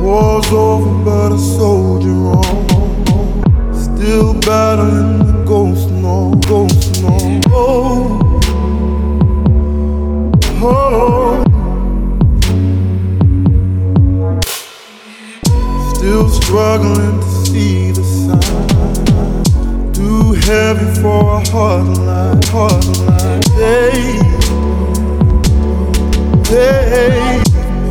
War's over, but a soldier on. Still battling the ghost, no, ghost, no. Oh, oh. Still struggling to see the sign. Too heavy for a heart line, heart line. Hey, hey.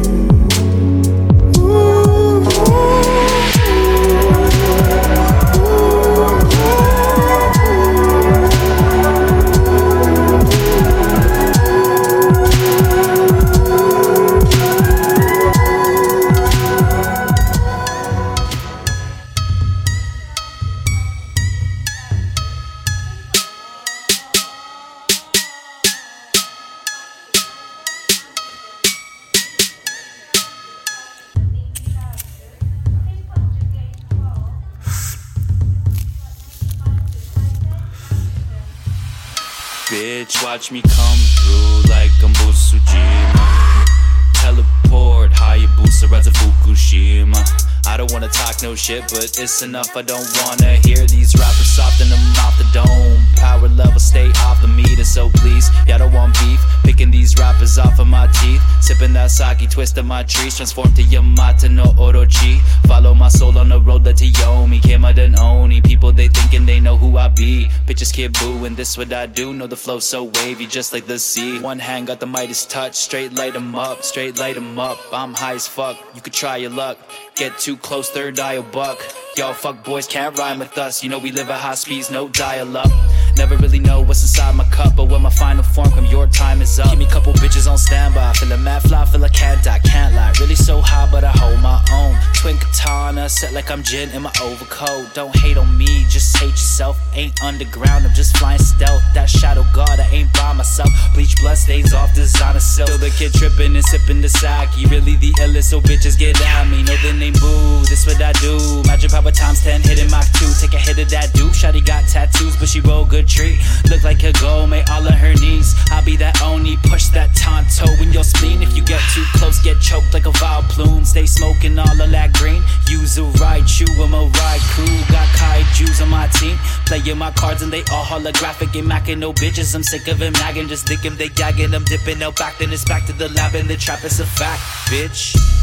Bitch, watch me come through like I'm Busujima. Teleport, Hayabusa, Raza Fukushima. I don't wanna talk no shit, but it's enough. I don't wanna hear these rappers soften them off the dome. Power level, stay off the meter, so please. Yeah, I don't want beef, picking these rappers off of my teeth. Sipping that sake, twisting my trees. Transform to Yamata no Orochi. Follow my soul on the road to Yomi. Kema den Oni. People, they thinking they know who I be. Bitches kid boo, and this what I do. Know the flow so wavy, just like the sea. One hand got the Midas touch. Straight light 'em up, straight light 'em up. I'm high as fuck, you could try your luck. Get too close, third eye a buck. Y'all fuck boys can't rhyme with us. You know we live at high speeds, no dial-up. Never really know what's inside my cup, but when my final form come, your time is up. Give me a couple bitches on standby. Feel a mad fly, feel a can't die, can't lie. Really so high, but I hold my own. Twin katana, set like I'm Jin in my overcoat. Don't hate on me, just hate yourself. Ain't underground, I'm just flying stealth. That shadow guard, I ain't by myself. Bleach blood stains off designer silk. Still the kid tripping and sipping the sake. Really the illest, so bitches get at me. Know the name boo, this what I do. Magic power times 10, hitting Mach 2. Take a hit of that dupe. Shawty got tattoos, but she roll good tree. Look like a gold, made all of her knees. I'll be that Oni, push that Tonto in your spleen. If you get too close, get choked like a vile plume. Stay smoking all of that green. Use a Raichu, I'm a ride crew. Got kaijus on my team. Playing my cards and they all holographic. Ain't macking no bitches, I'm sick of him nagging. Just dick him, they gagging. I'm dipping out back, then it's back to the lab and the trap, it's a fact, bitch.